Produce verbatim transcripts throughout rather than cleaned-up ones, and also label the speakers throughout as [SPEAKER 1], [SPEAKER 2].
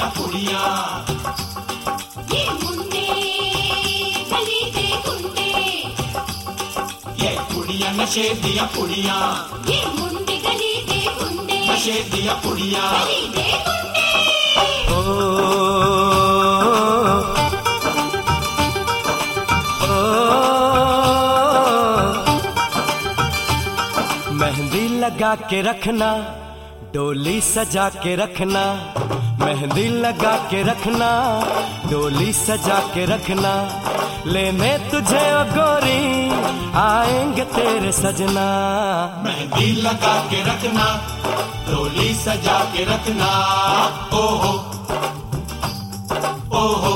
[SPEAKER 1] दिया पुड़िया,
[SPEAKER 2] ये मुंडे गली दे गुंडे,
[SPEAKER 1] ये पुड़िया नशे दिया पुड़िया,
[SPEAKER 2] ये मुंडे गली दे गुंडे,
[SPEAKER 1] नशे दिया पुड़िया।
[SPEAKER 2] गली दे गुंडे।
[SPEAKER 3] ओ, मेहंदी लगा के रखना, डोली सजा के रखना, मेहंदी लगा के रखना, डोली सजा के रखना, लेने तुझे ओ गोरी आएंगे तेरे सजना।
[SPEAKER 1] मेहंदी लगा के रखना, डोली सजा के रखना, ओहो ओहो।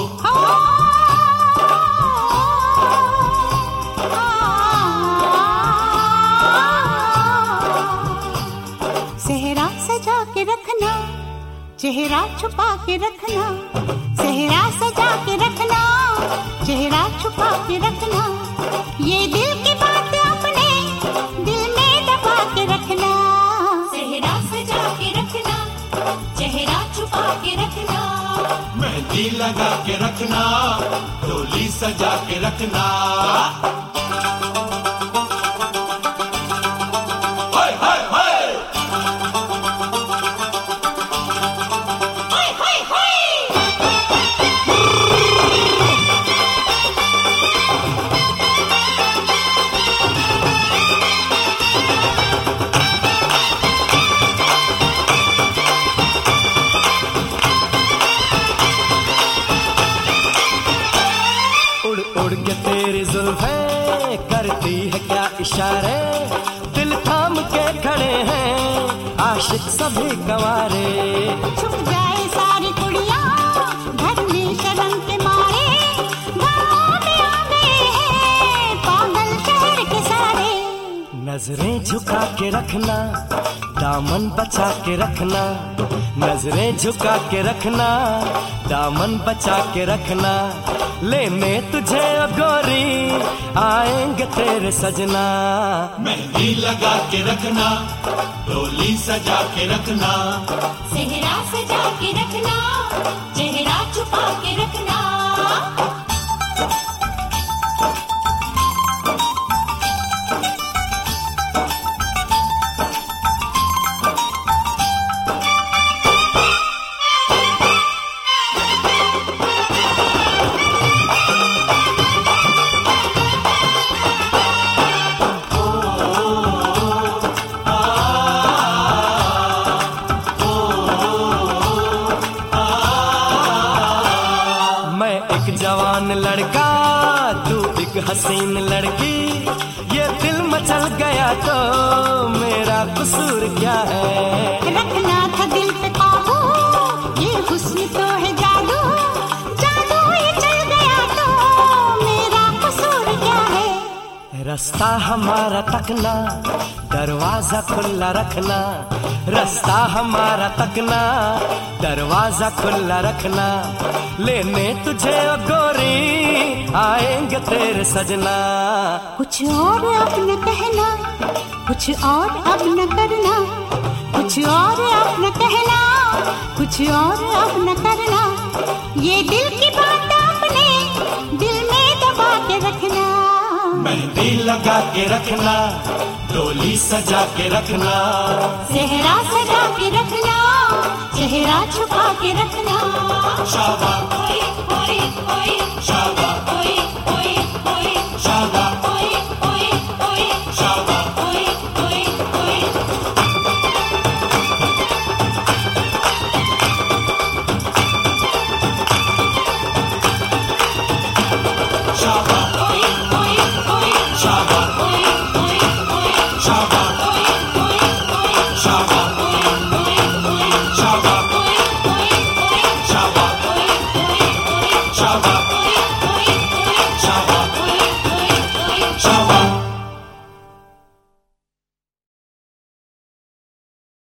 [SPEAKER 2] सेहरा सजा के रखना, चेहरा छुपा के रखना, सेहरा सजा के रखना, चेहरा छुपा के रखना, ये दिल की बात अपने दिल में दबा के रखना। सेहरा सजा के रखना, चेहरा छुपा के रखना,
[SPEAKER 1] मेहंदी लगा के रखना, डोली सजा के रखना।
[SPEAKER 3] उड़ के तेरी जुल्फें करती है क्या इशारे, दिल थाम के खड़े हैं आशिक सभी गंवारे।
[SPEAKER 2] छुप जाए सारी कुड़ियाँ घर में शर्म के मारे, गाँव में आ गए हैं पागल शहर के सारे।
[SPEAKER 3] नजरें झुका के रखना, दामन बचा के रखना, नजरें झुका के रखना, दामन बचा के रखना, लेने तुझे ओ गोरी आएंगे तेरे सजना।
[SPEAKER 1] मेहंदी लगा के रखना, डोली सजा के रखना,
[SPEAKER 2] सेहरा सजा के रखना, चेहरा छुपा के रखना।
[SPEAKER 3] जवान लड़का तू एक हसीन लड़की, ये दिल मचल गया तो मेरा कसूर क्या है।
[SPEAKER 2] रखना था दिल पे काबू, ये हुस्न तो है जादू, जादू ये चल गया तो मेरा कसूर क्या है।
[SPEAKER 3] रास्ता हमारा तकना, दरवाजा खुला रखना, रास्ता हमारा तकना, दरवाजा खुला रखना, लेने तुझे ओ गोरी आएंगे तेरे सजना।
[SPEAKER 2] कुछ और अब न कहना, कुछ और अब न करना, कुछ और अब न कहना, कुछ और अब न करना, ये दिल की बात अपने दिल में दबा के रखना।
[SPEAKER 1] मेहंदी लगा के रखना, डोली सजा के रखना,
[SPEAKER 2] सेहरा सजा के रखना, चेहरा छुपा के रखना।
[SPEAKER 1] शाबाश
[SPEAKER 2] ओए ओए ओए
[SPEAKER 1] शाबाश।